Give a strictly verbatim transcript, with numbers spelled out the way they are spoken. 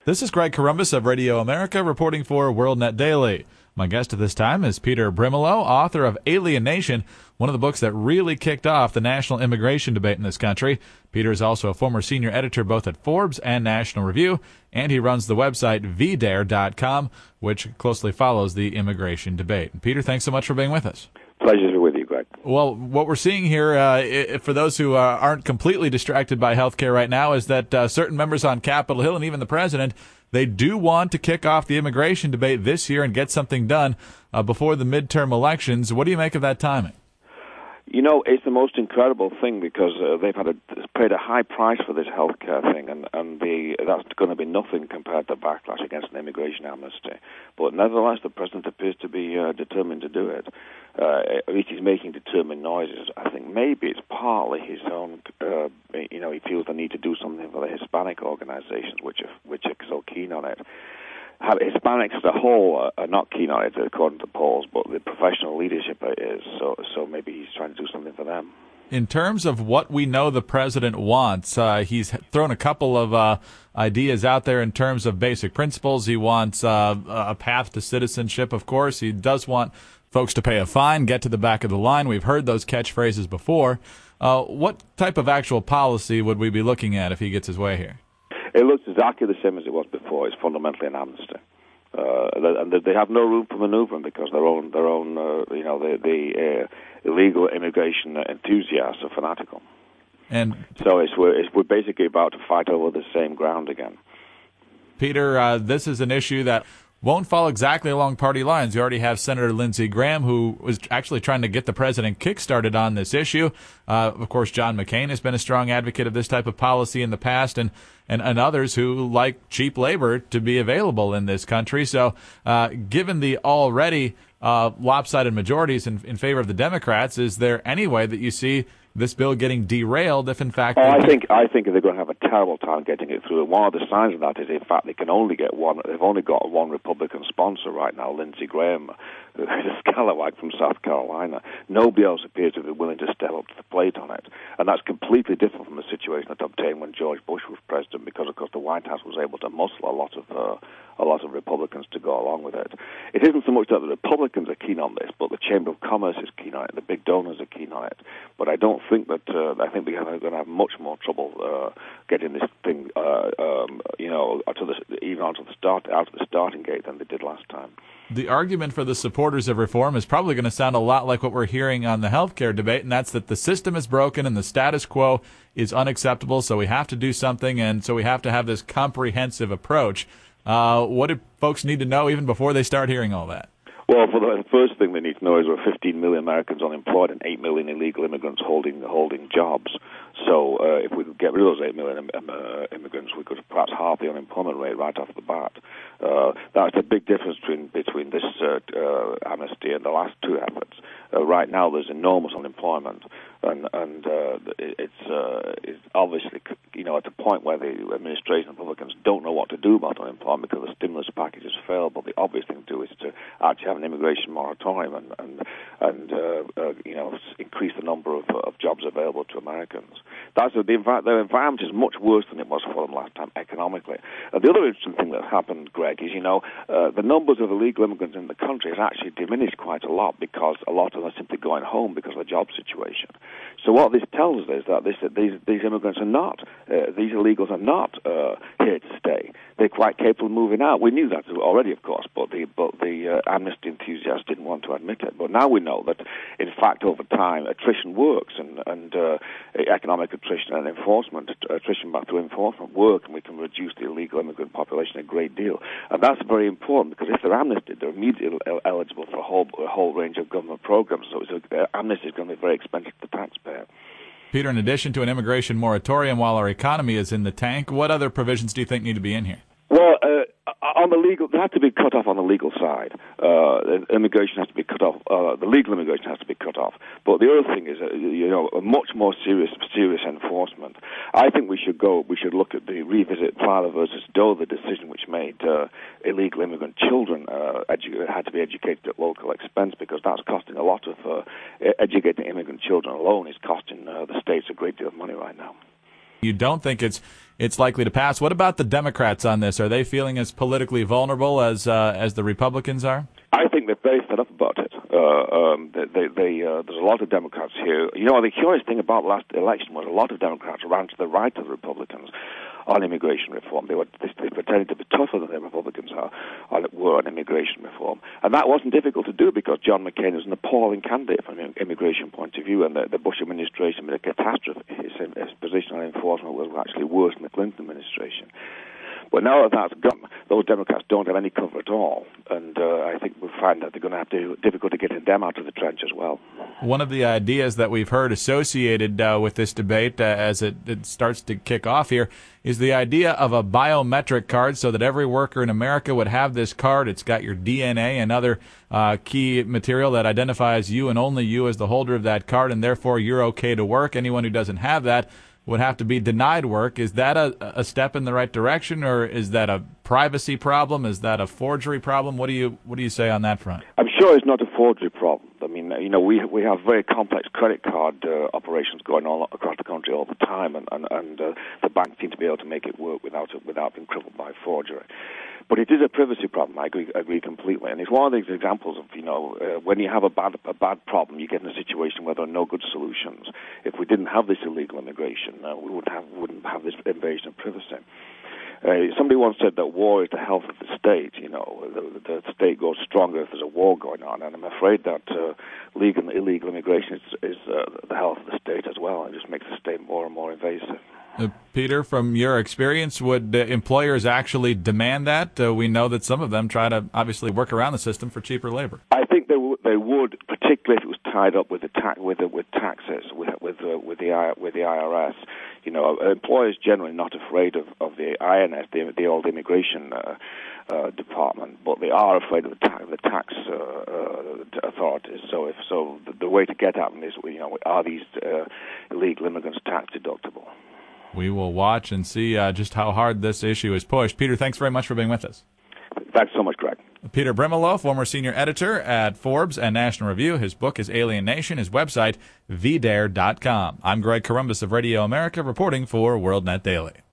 This is Greg Corombos of Radio America reporting for WorldNet Daily. My guest at this time is Peter Brimelow, author of Alien Nation, one of the books that really kicked off the national immigration debate in this country. Peter is also a former senior editor both at Forbes and National Review, and he runs the website v dare dot com, which closely follows the immigration debate. Peter, thanks so much for being with us. Pleasure to be with you, Greg. Well, what we're seeing here, uh, for those who uh, aren't completely distracted by healthcare right now, is that uh, certain members on Capitol Hill and even the president, they do want to kick off the immigration debate this year and get something done uh, before the midterm elections. What do you make of that timing? You know, it's the most incredible thing because uh, they've had a, paid a high price for this healthcare thing, and, and the, that's going to be nothing compared to backlash against an immigration amnesty. But nevertheless, the president appears to be uh, determined to do it. Uh, at least he's making determined noises. I think maybe it's partly his own, uh, you know, he feels the need to do something for the Hispanic organizations, which are, which are so keen on it. Hispanics as a whole are not keen on it, according to polls, but the professional leadership is, so so maybe he's trying to do something for them. In terms of what we know the president wants, uh, he's thrown a couple of uh, ideas out there in terms of basic principles. He wants uh, a path to citizenship, of course. He does want folks to pay a fine, get to the back of the line. We've heard those catchphrases before. Uh, what type of actual policy would we be looking at if he gets his way here? It looks exactly the same as it was before. It's fundamentally an amnesty, uh, and they have no room for manoeuvring because their own, their own, uh, you know, the, the uh, illegal immigration enthusiasts are fanatical. And so it's we're, it's we're basically about to fight over the same ground again. Peter, uh, this is an issue that won't fall exactly along party lines. You already have Senator Lindsey Graham, who was actually trying to get the president kick-started on this issue. Uh, of course, John McCain has been a strong advocate of this type of policy in the past, and, and, and others who like cheap labor to be available in this country. So uh, given the already uh, lopsided majorities in, in favor of the Democrats, is there any way that you see this bill getting derailed if, in fact... Oh, I think I think they're going to have a terrible time getting it through. And one of the signs of that is, in fact, they can only get one. They've only got one Republican sponsor right now, Lindsey Graham, who's a scalawag from South Carolina. Nobody else appears to be willing to step up to the plate on it. And that's completely different from the situation that obtained when George Bush was president, because, of course, the White House was able to muscle a lot of uh, a lot of Republicans to go along with it. It isn't so much that the Republicans are keen on this, but the Chamber of Commerce is keen on it. The big donors are keen on it. But I don't think that uh, I think we're going to have much more trouble uh, getting this thing, uh, um, you know, to the, even onto the start, out of the starting gate than they did last time. The argument for the supporters of reform is probably going to sound a lot like what we're hearing on the healthcare debate, and that's that the system is broken and the status quo is unacceptable, so we have to do something, and so we have to have this comprehensive approach. Uh, what do folks need to know even before they start hearing all that? Well, for the first thing they need to know is there are fifteen million Americans unemployed and eight million illegal immigrants holding holding jobs. So uh, if we could get rid of those eight million um, uh, immigrants, we could perhaps halve the unemployment rate right off the bat. Uh, that's a big difference between, between this uh, uh, amnesty and the last two efforts. Uh, right now there's enormous unemployment, and, and uh, it's, uh, it's obviously, you know, at the point where the administration and Republicans don't know what to do about unemployment because the stimulus package has failed, but the obvious thing to do is to actually have an immigration moratorium and, and, and uh, uh, you know, increase the number of, of jobs available to Americans. That's the, the environment is much worse than it was for them last time economically. Uh, the other interesting thing that happened, Greg, is, you know, uh, the numbers of illegal immigrants in the country has actually diminished quite a lot because a lot of them are simply going home because of the job situation. So what this tells us is that this, these, these immigrants are not, uh, these illegals are not uh, here to stay. They're quite capable of moving out. We knew that already, of course, but the, but the uh, amnesty enthusiasts didn't want to admit it. But now we know that, in fact, over time, attrition works, and, and uh, economic attrition and enforcement, attrition back through enforcement work, and we can reduce the illegal immigrant population a great deal. And that's very important because if they're amnested, they're immediately eligible for a whole, a whole range of government programs. So it's a, uh, amnesty is going to be very expensive to the taxpayer. Peter, in addition to an immigration moratorium while our economy is in the tank, what other provisions do you think need to be in here? Well, uh, on the legal, they have to be cut off on the legal side. Uh, immigration has to be cut off. Uh, the legal immigration has to be cut off. But the other thing is, uh, you know, a much more serious, serious enforcement. I think we should go. We should look at the revisit Plyler versus Doe, the decision which made uh, illegal immigrant children uh, edu- had to be educated at local expense, because that's costing a lot of uh, educating immigrant children alone is costing uh, the states a great deal of money right now. You don't think it's it's likely to pass. What about the Democrats on this? Are they feeling as politically vulnerable as uh, as the Republicans are? I think they're very fed up about it. Uh, um, they, they, they, uh, there's a lot of Democrats here. You know, the curious thing about the last election was a lot of Democrats ran to the right of the Republicans on immigration reform. They were they, they pretended to be tougher than the Republicans are, on, were on immigration reform. And that wasn't difficult to do because John McCain was an appalling candidate from an immigration point of view, and the, the Bush administration made a catastrophe. His, his position on enforcement was actually worse than the Clinton administration. But now that that's gone, those Democrats don't have any cover at all, and uh, I think we'll find that they're going to have to difficulty getting them out of the trench as well. One of the ideas that we've heard associated uh, with this debate uh, as it, it starts to kick off here is the idea of a biometric card so that every worker in America would have this card. It's got your D N A and other uh, key material that identifies you and only you as the holder of that card, and therefore you're okay to work. Anyone who doesn't have that would have to be denied work. Is that a, a step in the right direction, or is that a privacy problem? Is that a forgery problem? What do you what do you say on that front? I'm sure it's not a forgery problem. I mean, you know, we we have very complex credit card uh, operations going on across the country all the time, and and, and uh, the banks seem to be able to make it work without it, without being crippled by forgery. But it is a privacy problem. I agree, agree completely, and it's one of these examples of, you know, uh, when you have a bad a bad problem, you get in a situation where there are no good solutions. If we didn't have this illegal immigration, uh, we would have wouldn't have this invasion of privacy. Uh, somebody once said that war is the health of the state. You know, the, the state goes stronger if there's a war going on, and I'm afraid that uh, legal and illegal immigration is, is uh, the health of the state as well, and it just makes the state more and more invasive. Uh, Peter, from your experience, would uh, employers actually demand that? Uh, we know that some of them try to obviously work around the system for cheaper labor. I think they, w- they would, particularly if it was tied up with the ta- with the, with taxes, with with uh, with the I- with the I R S. You know, employers generally not afraid of, of the I N S, the, the old immigration uh, uh, department, but they are afraid of the, ta- the tax uh, uh, authorities. So, if so, the, the way to get at them is, you know, are these uh, illegal immigrants tax deductible? We will watch and see uh, just how hard this issue is pushed. Peter, thanks very much for being with us. Thanks so much, Greg. Peter Brimelow, former senior editor at Forbes and National Review. His book is Alien Nation. His website, v dare dot com. I'm Greg Corombos of Radio America, reporting for WorldNet Daily.